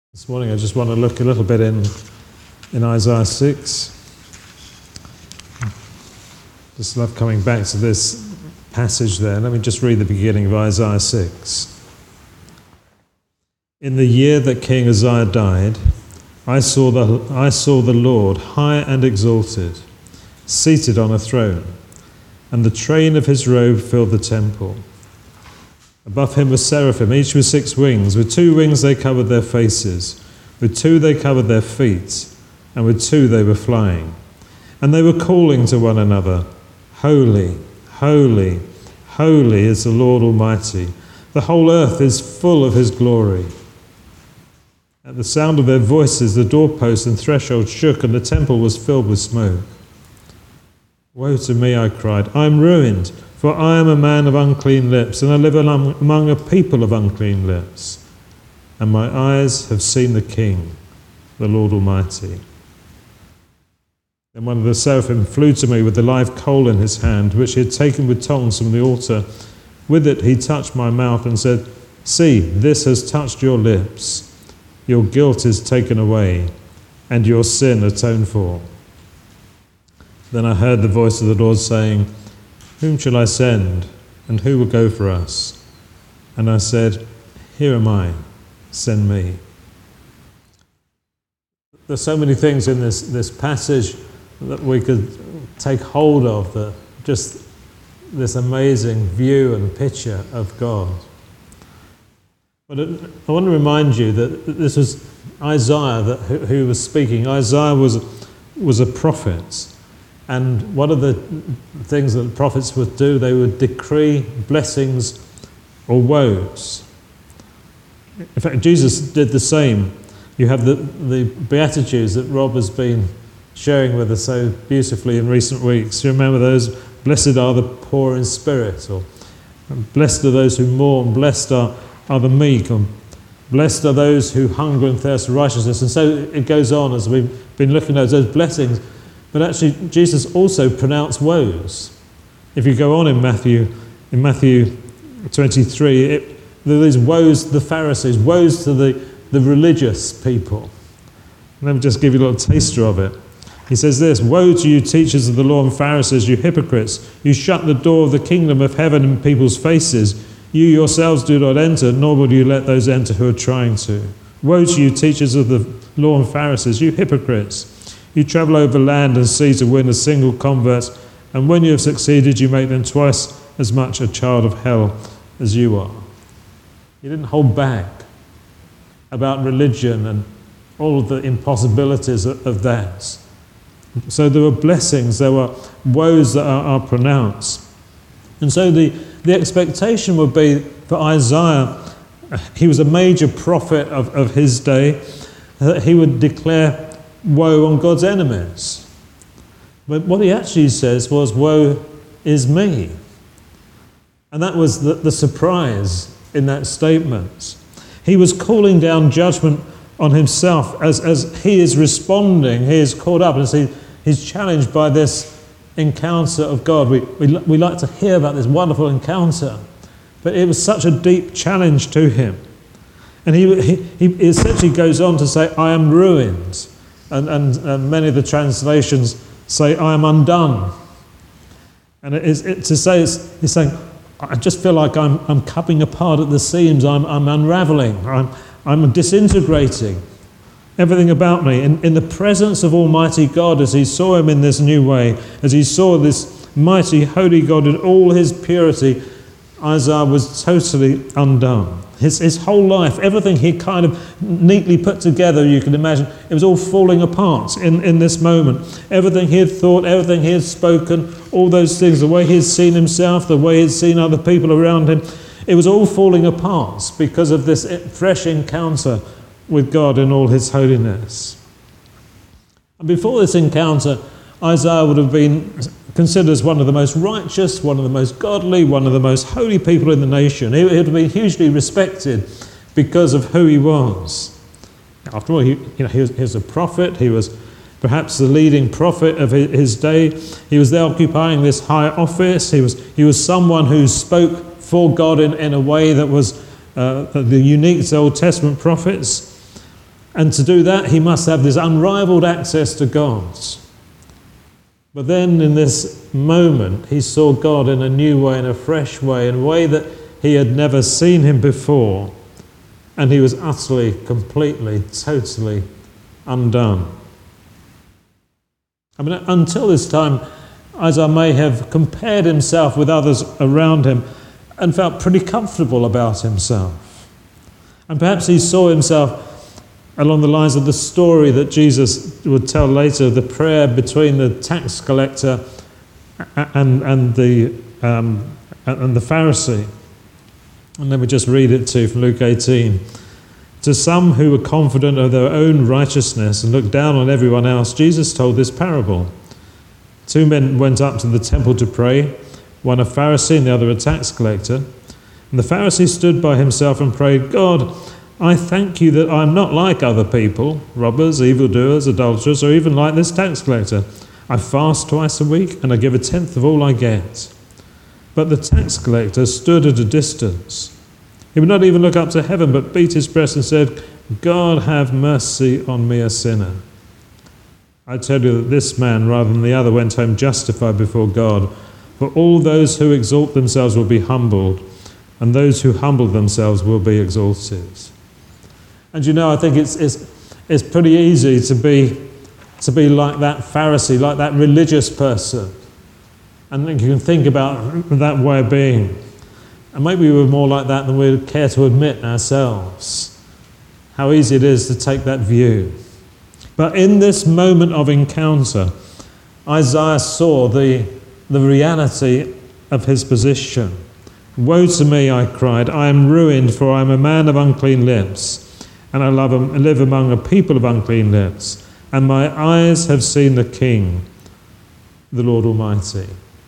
This morning I just want to look a little bit in Isaiah 6. Just love coming back to this passage there. Let me just read the beginning of Isaiah 6. In the year that King Uzziah died, I saw the Lord high and exalted, seated on a throne, and the train of his robe filled the temple. Above him were seraphim, each with 6 wings. With 2 wings they covered their faces, with 2 they covered their feet, and with 2 they were flying. And they were calling to one another, Holy, holy, holy is the Lord Almighty. The whole earth is full of his glory. At the sound of their voices, the doorposts and threshold shook, and the temple was filled with smoke. Woe to me, I cried, I am ruined, for I am a man of unclean lips, and I live among a people of unclean lips. And my eyes have seen the King, the Lord Almighty. Then one of the seraphim flew to me with the live coal in his hand, which he had taken with tongs from the altar. With it he touched my mouth and said, See, this has touched your lips. Your guilt is taken away, and your sin atoned for. Then I heard the voice of the Lord saying, Whom shall I send, and who will go for us? And I said, Here am I, send me. There's so many things in this passage that we could take hold of, just this amazing view and picture of God. But I want to remind you that this was Isaiah who was speaking. Isaiah was a prophet. And one of the things that the prophets would do, they would decree blessings or woes. In fact, Jesus did the same. You have the Beatitudes that Rob has been sharing with us so beautifully in recent weeks. You remember those? Blessed are the poor in spirit, or blessed are those who mourn, blessed are the meek, or blessed are those who hunger and thirst for righteousness. And so it goes on as we've been looking at those blessings. But actually, Jesus also pronounced woes. If you go on in Matthew 23, there are these woes to the Pharisees, woes to the religious people. Let me just give you a little taster of it. He says this, Woe to you, teachers of the law and Pharisees, you hypocrites! You shut the door of the kingdom of heaven in people's faces. You yourselves do not enter, nor will you let those enter who are trying to. Woe to you, teachers of the law and Pharisees, you hypocrites! You travel over land and sea to win a single convert, and when you have succeeded, you make them twice as much a child of hell as you are. He didn't hold back about religion and all of the impossibilities of that. So there were blessings, there were woes that are pronounced. And so the expectation would be for Isaiah, he was a major prophet of his day, that he would declare woe on God's enemies. But what he actually says was, woe is me. And that was the surprise in that statement. He was calling down judgment on himself as he is responding. He is caught up and he's challenged by this encounter of God. We like to hear about this wonderful encounter, but it was such a deep challenge to him. And he essentially goes on to say, I am ruined. And many of the translations say, I am undone. And he's saying, I just feel like I'm cupping apart at the seams, I'm unraveling, I'm disintegrating. Everything about me. In the presence of Almighty God, as he saw him in this new way, as he saw this mighty, holy God in all his purity, Isaiah was totally undone. His whole life, everything he kind of neatly put together, you can imagine, it was all falling apart in this moment. Everything he had thought, everything he had spoken, all those things, the way he had seen himself, the way he had seen other people around him, it was all falling apart because of this fresh encounter with God in all his holiness. And before this encounter, Isaiah would have been considered as one of the most righteous, one of the most godly, one of the most holy people in the nation. He would have been hugely respected because of who he was. After all, he was a prophet. He was perhaps the leading prophet of his day. He was there occupying this high office. He was someone who spoke for God in a way that was the unique to Old Testament prophets. And to do that, he must have this unrivaled access to God. But then in this moment, he saw God in a new way, in a fresh way, in a way that he had never seen him before. And he was utterly, completely, totally undone. I mean, until this time, Isaiah may have compared himself with others around him and felt pretty comfortable about himself. And perhaps he saw himself along the lines of the story that Jesus would tell later, the prayer between the tax collector and the Pharisee. And let me just read it to you from Luke 18. To some who were confident of their own righteousness and looked down on everyone else, Jesus told this parable. 2 men went up to the temple to pray, one a Pharisee and the other a tax collector. And the Pharisee stood by himself and prayed, God, I thank you that I'm not like other people, robbers, evildoers, adulterers, or even like this tax collector. I fast twice a week and I give 1/10 of all I get. But the tax collector stood at a distance. He would not even look up to heaven, but beat his breast and said, God, have mercy on me, a sinner. I tell you that this man, rather than the other, went home justified before God. For all those who exalt themselves will be humbled, and those who humble themselves will be exalted. And you know, I think it's pretty easy to be like that Pharisee, like that religious person. And you can think about that way of being. And maybe we're more like that than we care to admit ourselves. How easy it is to take that view. But in this moment of encounter, Isaiah saw the reality of his position. Woe to me, I cried, I am ruined, for I am a man of unclean lips, and I live among a people of unclean lips, and my eyes have seen the King, the Lord Almighty.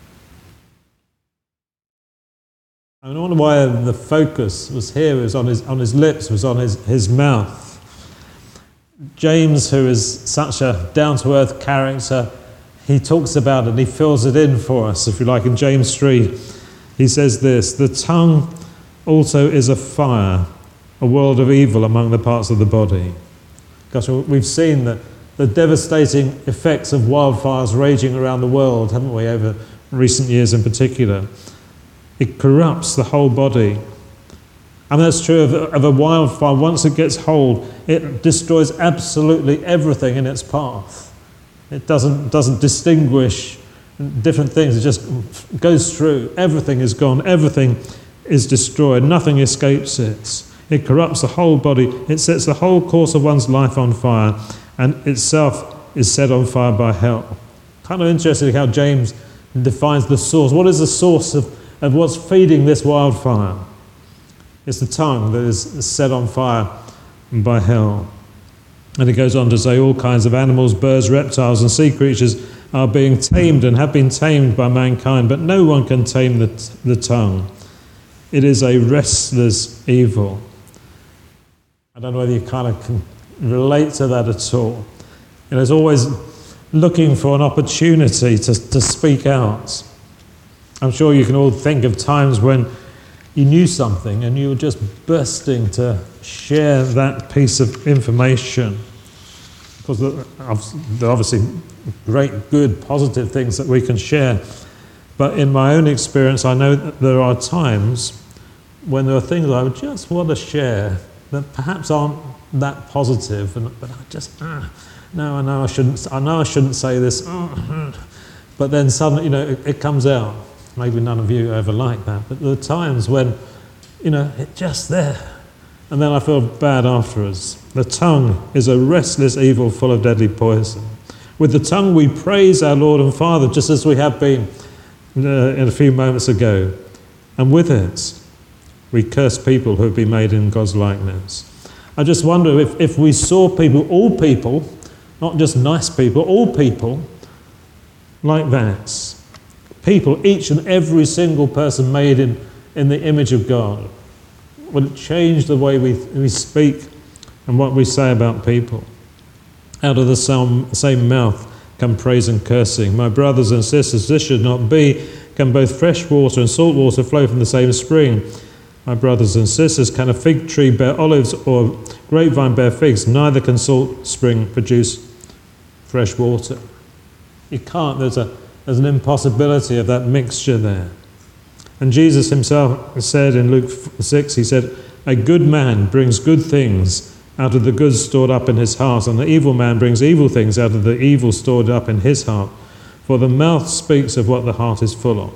I wonder why the focus was here, was on his lips, was on his mouth. James, who is such a down-to-earth character, he talks about it and he fills it in for us, if you like. In James 3, he says this, the tongue also is a fire, a world of evil among the parts of the body. Gosh, we've seen the devastating effects of wildfires raging around the world, haven't we, over recent years in particular. It corrupts the whole body. And that's true of a wildfire. Once it gets hold, it destroys absolutely everything in its path. It doesn't distinguish different things. It just goes through. Everything is gone. Everything is destroyed. Nothing escapes it. It corrupts the whole body. It sets the whole course of one's life on fire, and itself is set on fire by hell. Kind of interesting how James defines the source. What is the source of what's feeding this wildfire? It's the tongue that is set on fire by hell. And it goes on to say all kinds of animals, birds, reptiles and sea creatures are being tamed and have been tamed by mankind, but no one can tame the tongue. It is a restless evil. I don't know whether you kind of can relate to that at all. You know, it's always looking for an opportunity to speak out. I'm sure you can all think of times when you knew something and you were just bursting to share that piece of information. Because there are obviously great, good, positive things that we can share. But in my own experience, I know that there are times when there are things I would just want to share that perhaps aren't that positive, but I just, no, I know I shouldn't say this. But then suddenly, it comes out. Maybe none of you ever like that, but there are times when, it's just there. And then I feel bad afterwards. The tongue is a restless evil full of deadly poison. With the tongue we praise our Lord and Father, just as we have been in a few moments ago. And with it, we curse people who have been made in God's likeness. I just wonder if we saw people, all people, not just nice people, all people like that. People, each and every single person made in the image of God. Will it change the way we speak and what we say about people? Out of the same mouth come praise and cursing. My brothers and sisters, this should not be. Can both fresh water and salt water flow from the same spring? my brothers and sisters, can a fig tree bear olives or a grapevine bear figs? Neither can salt spring produce fresh water. You can't. There's an impossibility of that mixture there. And Jesus himself said in Luke 6, he said, a good man brings good things out of the good stored up in his heart, and the evil man brings evil things out of the evil stored up in his heart. For the mouth speaks of what the heart is full of.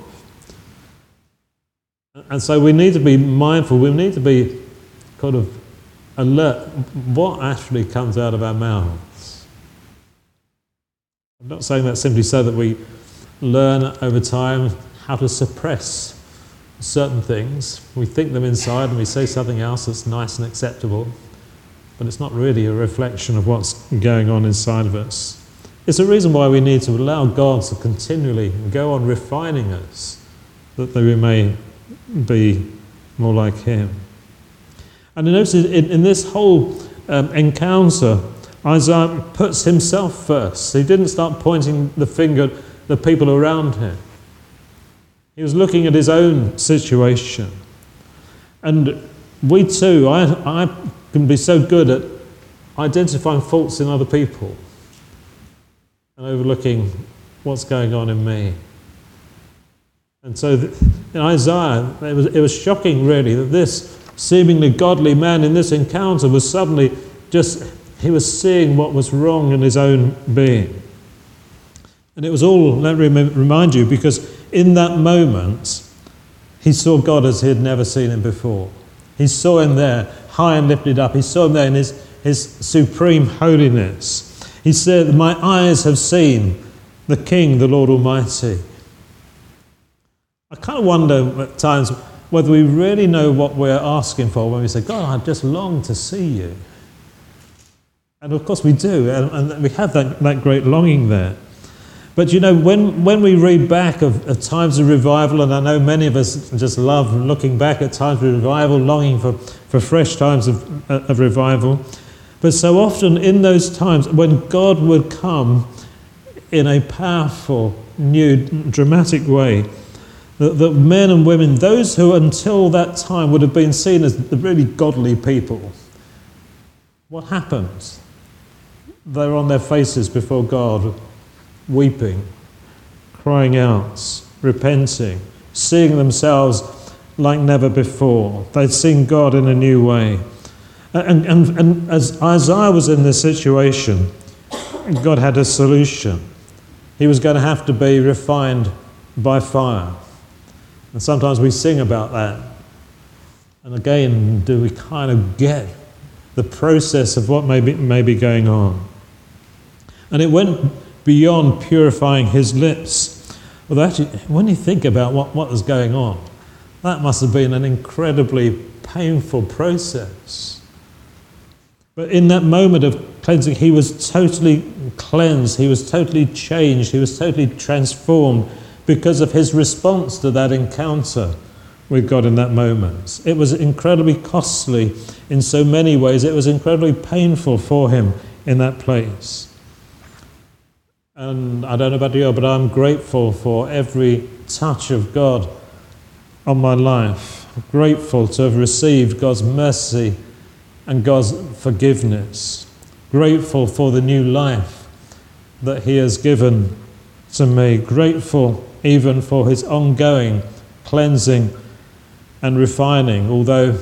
And so we need to be mindful, we need to be kind of alert what actually comes out of our mouths. I'm not saying that simply so that we learn over time how to suppress certain things. We think them inside and we say something else that's nice and acceptable, but it's not really a reflection of what's going on inside of us. It's a reason why we need to allow God to continually go on refining us, that we may be more like him. And notice in this whole encounter, Isaiah puts himself first. He didn't start pointing the finger at the people around him. He was looking at his own situation. And we too, I can be so good at identifying faults in other people and overlooking what's going on in me. And so in Isaiah, it was shocking really that this seemingly godly man in this encounter was suddenly he was seeing what was wrong in his own being. And it was all, let me remind you, because in that moment, he saw God as he had never seen him before. He saw him there, high and lifted up. He saw him there in his supreme holiness. He said, my eyes have seen the King, the Lord Almighty. I kind of wonder at times whether we really know what we're asking for when we say, God, I just long to see you. And of course we do, and we have that great longing there. But you know, when we read back of times of revival, and I know many of us just love looking back at times of revival, longing for fresh times of revival. But so often in those times, when God would come in a powerful, new, dramatic way, that men and women, those who until that time would have been seen as the really godly people, what happens? They're on their faces before God, weeping, crying out, repenting, seeing themselves like never before. They'd seen God in a new way. And as Isaiah was in this situation, God had a solution. He was going to have to be refined by fire. And sometimes we sing about that. And again, do we kind of get the process of what may be going on? And it went beyond purifying his lips. Well, actually, when you think about what was going on, that must have been an incredibly painful process. But in that moment of cleansing, he was totally cleansed, he was totally changed, he was totally transformed because of his response to that encounter with God in that moment. It was incredibly costly in so many ways. It was incredibly painful for him in that place. And I don't know about you, but I'm grateful for every touch of God on my life. I'm grateful to have received God's mercy and God's forgiveness. Grateful for the new life that he has given to me. Grateful even for his ongoing cleansing and refining, although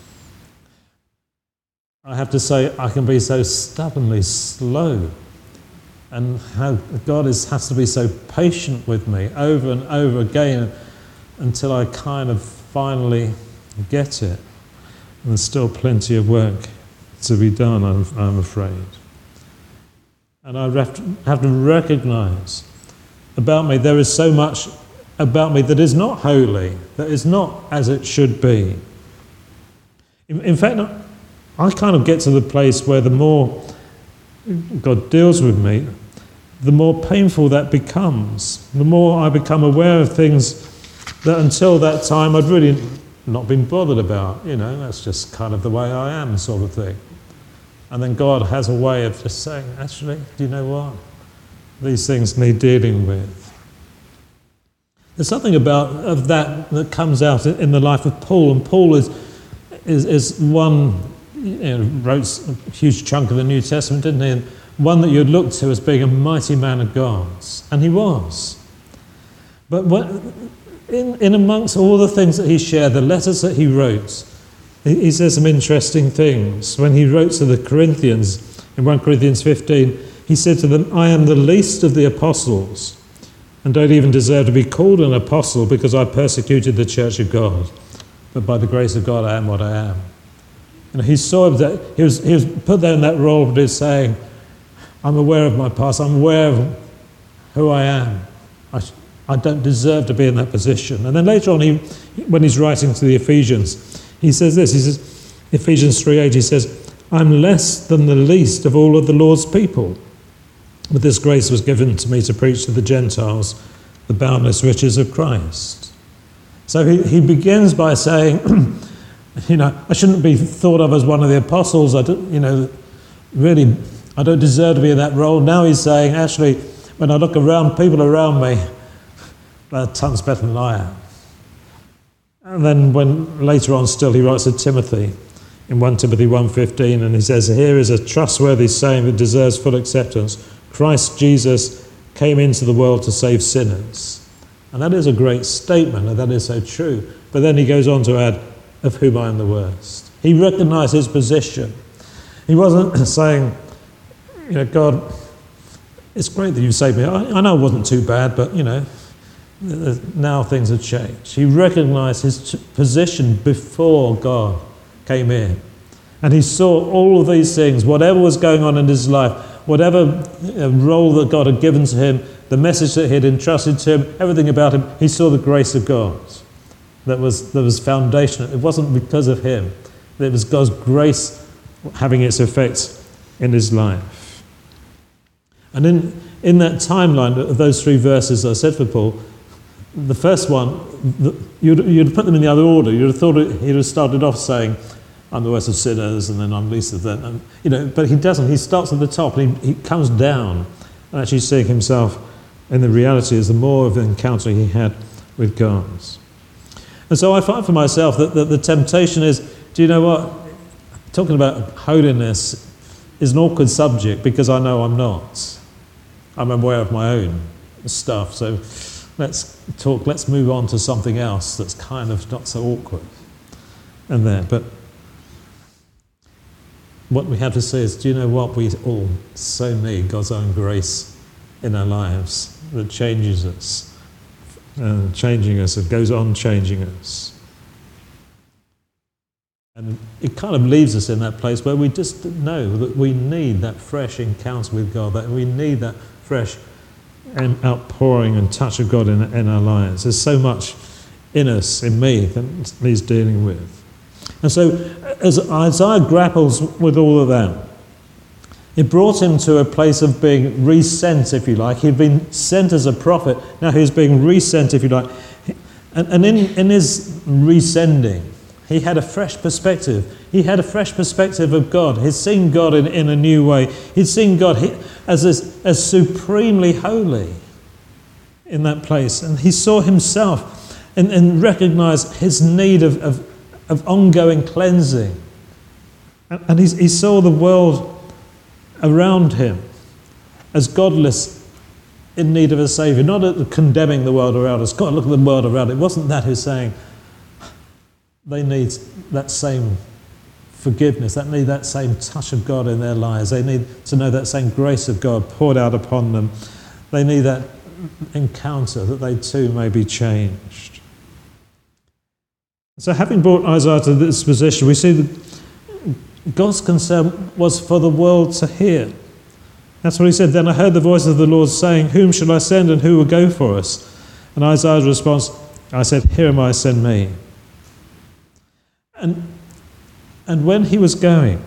I have to say I can be so stubbornly slow, and how God has to be so patient with me over and over again until I kind of finally get it. And there's still plenty of work to be done, I'm afraid. And I have to recognize about me, there is so much about me that is not holy, that is not as it should be. In fact, I kind of get to the place where the more God deals with me, the more painful that becomes. The more I become aware of things that until that time I'd really not been bothered about. You know, that's just kind of the way I am, sort of thing. And then God has a way of just saying, actually, do you know what? These things need dealing with. There's something about of that comes out in the life of Paul, and Paul is one, wrote a huge chunk of the New Testament, didn't he? And one that you'd look to as being a mighty man of God, and he was. But in amongst all the things that he shared, the letters that he wrote, he says some interesting things. When he wrote to the Corinthians, in 1 Corinthians 15, he said to them, I am the least of the apostles, and don't even deserve to be called an apostle because I persecuted the church of God. But by the grace of God, I am what I am. And he saw that he was put there in that role, but he's saying, I'm aware of my past, I'm aware of who I am. I don't deserve to be in that position. And then later on, when he's writing to the Ephesians, he says this, he says, Ephesians 3:8, he says, I'm less than the least of all of the Lord's people. But this grace was given to me to preach to the Gentiles the boundless riches of Christ. So he begins by saying, I shouldn't be thought of as one of the apostles. I don't deserve to be in that role. Now he's saying, actually, when I look around, people around me, they're tons better than I am. And then when later on still he writes to Timothy in 1 Timothy 1:15, and he says, here is a trustworthy saying that deserves full acceptance. Christ Jesus came into the world to save sinners. And that is a great statement, and that is so true. But then he goes on to add, of whom I am the worst. He recognised his position. He wasn't saying, God, it's great that you saved me. I know it wasn't too bad, but, now things have changed. He recognised his position before God came in. And he saw all of these things, whatever was going on in his life, whatever role that God had given to him, the message that he had entrusted to him, everything about him, he saw the grace of God that was foundational. It wasn't because of him. It was God's grace having its effects in his life. And in that timeline of those three verses I said for Paul, the first one, you'd put them in the other order. You'd have thought he'd have started off saying, I'm the worst of sinners, and then I'm least of them. But he doesn't. He starts at the top, and he comes down, and actually seeing himself in the reality as the more of an encounter he had with God. And so I find for myself that the temptation is, do you know what? Talking about holiness is an awkward subject because I know I'm not. I'm aware of my own stuff. So let's move on to something else that's kind of not so awkward. And there, but what we have to say is, do you know what? We all so need God's own grace in our lives that changes us, changing us, and goes on changing us. And it kind of leaves us in that place where we just know that we need that fresh encounter with God, that we need that fresh outpouring and touch of God in our lives. There's so much in us, in me, that he's dealing with. And so as Isaiah grapples with all of that, it brought him to a place of being resent, if you like. He'd been sent as a prophet, now he's being resent, if you like. And in his resending, he had a fresh perspective. He had a fresh perspective of God. He'd seen God in a new way. He'd seen God as supremely holy in that place. And he saw himself and recognised his need of ongoing cleansing. And he saw the world around him as godless, in need of a saviour, not condemning the world around us. God, look at the world around it. It wasn't that who's saying they need that same forgiveness, they need that same touch of God in their lives. They need to know that same grace of God poured out upon them. They need that encounter that they too may be changed. So having brought Isaiah to this position, we see that God's concern was for the world to hear. That's what he said. Then I heard the voice of the Lord saying, whom shall I send and who will go for us? And Isaiah's response, I said, here am I, send me. And when he was going,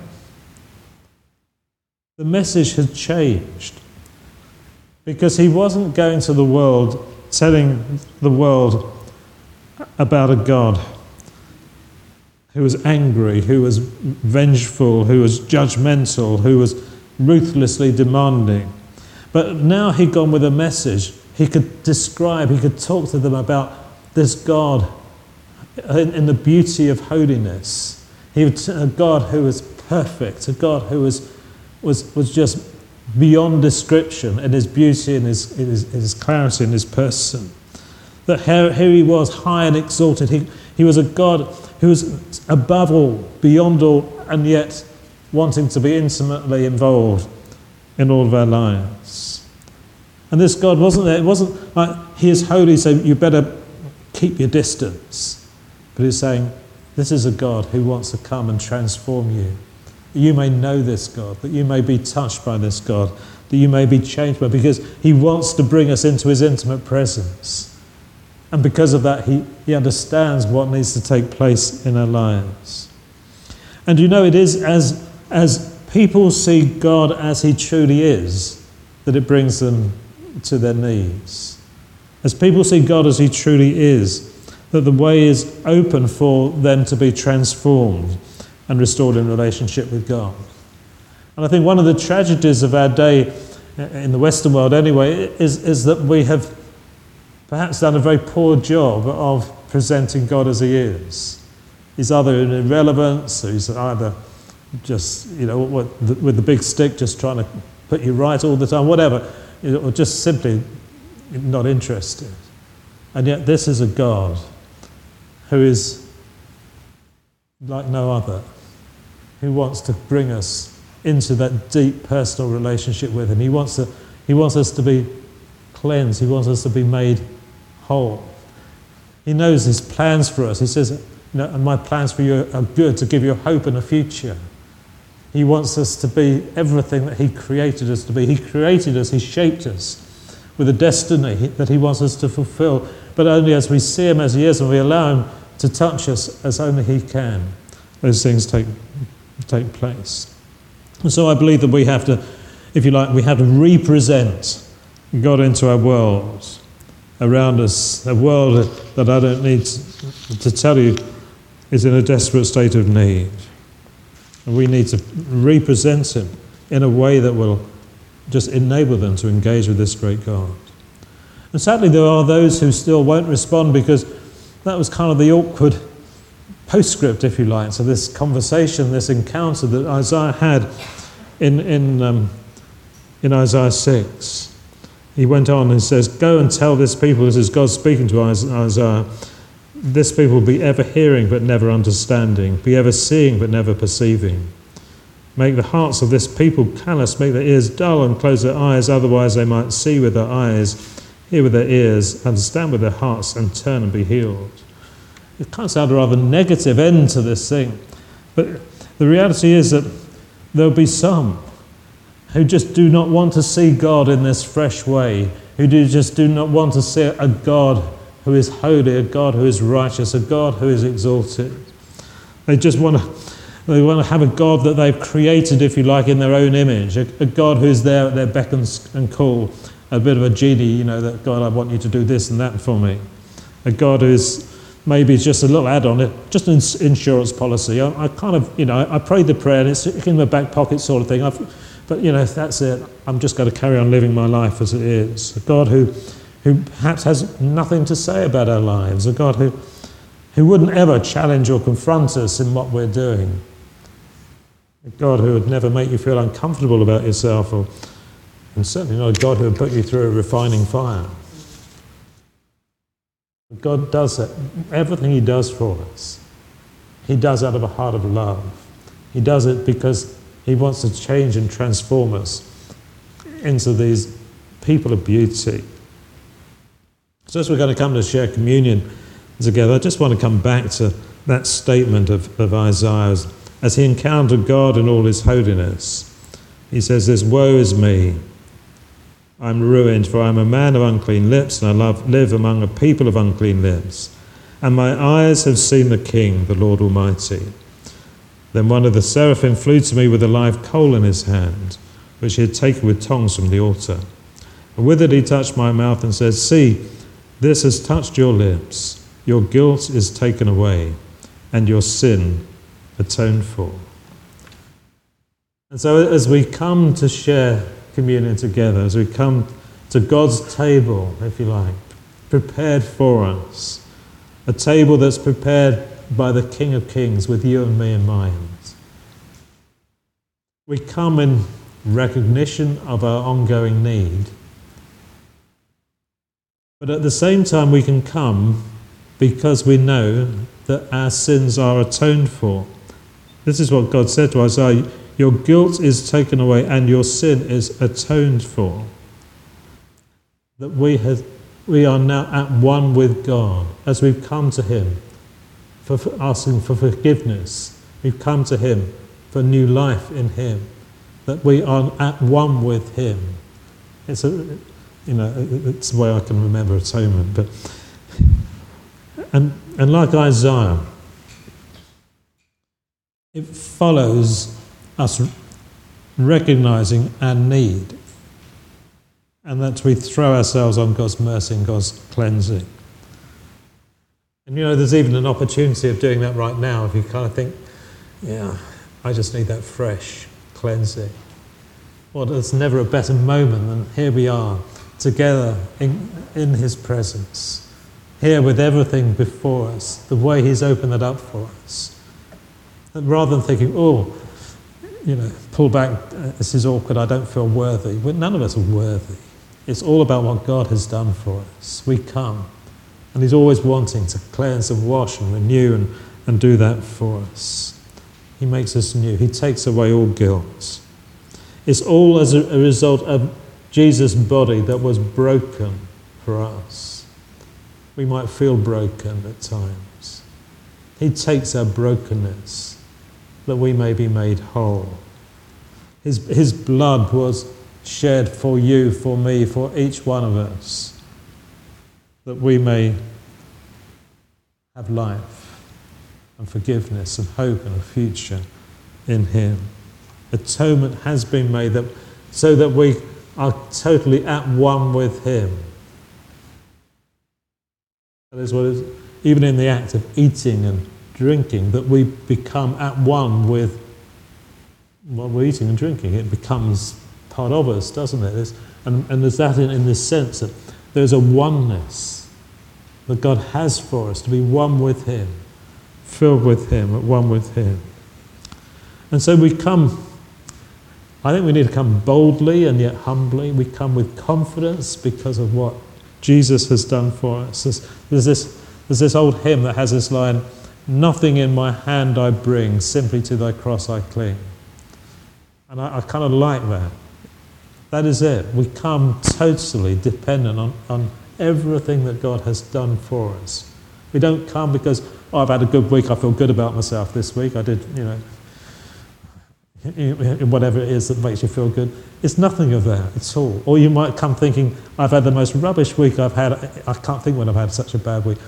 the message had changed. Because he wasn't going to the world, telling the world about a God who was angry, who was vengeful, who was judgmental, who was ruthlessly demanding. But now he'd gone with a message he could describe, he could talk to them about this God in the beauty of holiness. He was a God who was perfect, a God who was just beyond description in his beauty and his clarity and his person. That here he was, high and exalted. He was a God who was above all, beyond all, and yet wanting to be intimately involved in all of our lives. And this God wasn't there. It wasn't like, he is holy, so you better keep your distance. But he's saying, this is a God who wants to come and transform you. That you may know this God, that you may be touched by this God, that you may be changed by, because he wants to bring us into his intimate presence. And because of that, he understands what needs to take place in our lives. And you know, it is as people see God as he truly is, that it brings them to their knees. As people see God as he truly is, that the way is open for them to be transformed and restored in relationship with God. And I think one of the tragedies of our day, in the Western world anyway, is that we have perhaps done a very poor job of presenting God as he is. He's either in irrelevance, or he's either just, with the big stick, just trying to put you right all the time, whatever, or just simply not interested. And yet this is a God who is like no other, who wants to bring us into that deep personal relationship with him. He wants us to be cleansed. He wants us to be made whole. He knows his plans for us. He says, and my plans for you are good, to give you hope and a future. He wants us to be everything that he created us to be. He created us, he shaped us with a destiny that he wants us to fulfill, but only as we see him as he is and we allow him to touch us as only he can, those things take place. And so I believe that we have to, if you like, we have to represent God into our world around us, a world that I don't need to tell you is in a desperate state of need. And we need to represent him in a way that will just enable them to engage with this great God. And sadly, there are those who still won't respond, because that was kind of the awkward postscript, if you like, to this conversation, this encounter that Isaiah had in Isaiah 6. He went on and says, go and tell this people, this is God speaking to Isaiah, this people will be ever hearing but never understanding, be ever seeing but never perceiving. Make the hearts of this people callous, make their ears dull and close their eyes, otherwise they might see with their eyes, hear with their ears, understand with their hearts, and turn and be healed. It kind of sounds a rather negative end to this thing, but the reality is that there'll be some who just do not want to see God in this fresh way, who just do not want to see a God who is holy, a God who is righteous, a God who is exalted. They just want to have a God that they've created, if you like, in their own image, a God who's there at their beck and call, a bit of a genie, that God, I want you to do this and that for me. A God who's maybe just a little add-on, just an insurance policy. I kind of, I prayed the prayer and it's in my back pocket sort of thing. But that's it. I'm just going to carry on living my life as it is. A God who perhaps has nothing to say about our lives. A God who wouldn't ever challenge or confront us in what we're doing. A God who would never make you feel uncomfortable about yourself, and certainly not a God who would put you through a refining fire. God does that. Everything he does for us, he does out of a heart of love. He does it because he wants to change and transform us into these people of beauty. So as we're going to come to share communion together, I just want to come back to that statement of Isaiah as he encountered God in all his holiness. He says this, woe is me, I'm ruined, for I am a man of unclean lips, and I live among a people of unclean lips. And my eyes have seen the King, the Lord Almighty. Then one of the seraphim flew to me with a live coal in his hand, which he had taken with tongs from the altar. And with it he touched my mouth and said, see, this has touched your lips. Your guilt is taken away, and your sin atoned for. And so as we come to share communion together, as we come to God's table, if you like, prepared for us. A table that's prepared by the King of Kings with you and me in mind. We come in recognition of our ongoing need, but at the same time we can come because we know that our sins are atoned for. This is what God said to Isaiah, your guilt is taken away and your sin is atoned for. That we are now at one with God as we've come to him for asking for forgiveness. We've come to him for new life in him, that we are at one with him. It's the way I can remember atonement. But and like Isaiah, it follows us recognizing our need, and that we throw ourselves on God's mercy and God's cleansing. And there's even an opportunity of doing that right now if you kind of think, yeah, I just need that fresh cleansing. Well, there's never a better moment than here we are together in his presence, here with everything before us, the way he's opened it up for us. And rather than thinking, pull back, this is awkward, I don't feel worthy. Well, none of us are worthy. It's all about what God has done for us. We come, and he's always wanting to cleanse and wash and renew and do that for us. He makes us new. He takes away all guilt. It's all as a result of Jesus' body that was broken for us. We might feel broken at times. He takes our brokenness that we may be made whole. His blood was shed for you, for me, for each one of us, that we may have life and forgiveness and hope and a future in him. Atonement has been made so that we are totally at one with him. That is what it is, even in the act of eating and drinking, that we become at one with what we're eating and drinking. It becomes part of us, doesn't it? And there's that in this sense that there's a oneness that God has for us, to be one with him, filled with him, at one with him. And so we come, I think we need to come boldly and yet humbly. We come with confidence because of what Jesus has done for us. There's this old hymn that has this line, nothing in my hand I bring, simply to thy cross I cling. And I kind of like that. That is it. We come totally dependent on everything that God has done for us. We don't come because, I've had a good week, I feel good about myself this week, I did, whatever it is that makes you feel good. It's nothing of that at all. Or you might come thinking, I've had the most rubbish week I've had, I can't think when I've had such a bad week.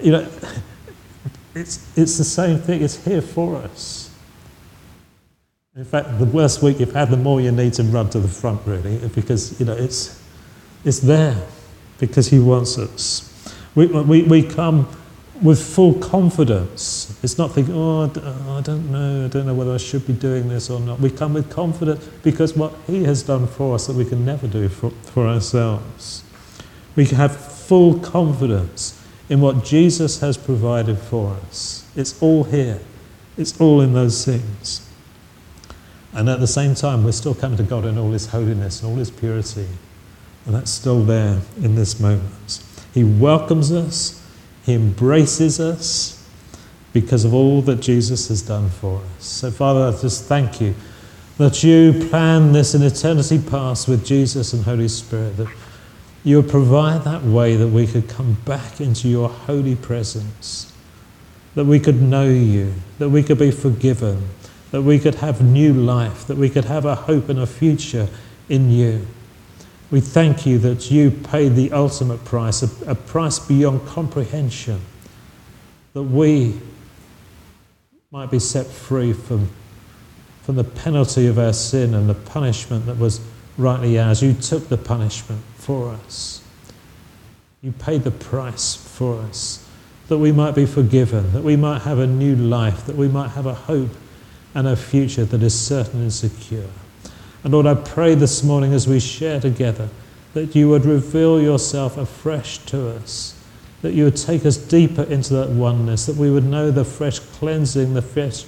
It's the same thing, it's here for us. In fact, the worse week you've had, the more you need to run to the front, really, because, it's there, because he wants us. We come with full confidence. It's not thinking, I don't know whether I should be doing this or not. We come with confidence because what he has done for us that we can never do for ourselves. We have full confidence in what Jesus has provided for us. It's all here. It's all in those things. And at the same time, we're still coming to God in all his holiness and all his purity. And that's still there in this moment. He welcomes us. He embraces us because of all that Jesus has done for us. So, Father, I just thank you that you planned this in eternity past with Jesus and Holy Spirit, that you would provide that way that we could come back into your holy presence, that we could know you, that we could be forgiven, that we could have new life, that we could have a hope and a future in you. We thank you that you paid the ultimate price, a price beyond comprehension, that we might be set free from the penalty of our sin and the punishment that was rightly ours. You took the punishment for us. You paid the price for us, that we might be forgiven, that we might have a new life, that we might have a hope and a future that is certain and secure. And Lord, I pray this morning as we share together that you would reveal yourself afresh to us, that you would take us deeper into that oneness, that we would know the fresh cleansing, the fresh,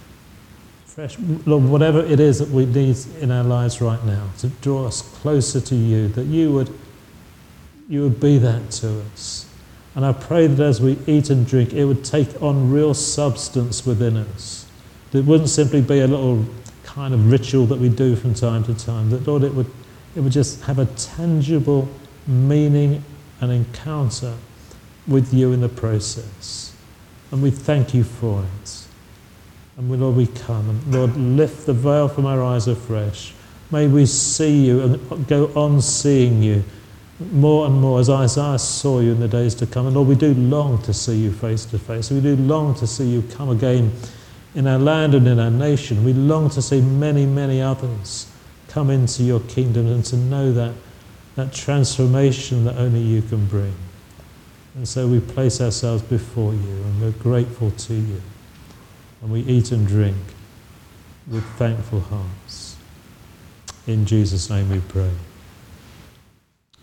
Lord, whatever it is that we need in our lives right now to draw us closer to you, that you would be that to us. And I pray that as we eat and drink, it would take on real substance within us. That it wouldn't simply be a little kind of ritual that we do from time to time. That, Lord, it would just have a tangible meaning and encounter with you in the process. And we thank you for it. And Lord, we come and Lord, lift the veil from our eyes afresh. May we see you and go on seeing you more and more as Isaiah saw you in the days to come. And Lord, we do long to see you face to face. We do long to see you come again in our land and in our nation. We long to see many, many others come into your kingdom and to know that transformation that only you can bring. And so we place ourselves before you and we're grateful to you. And we eat and drink with thankful hearts. In Jesus' name we pray.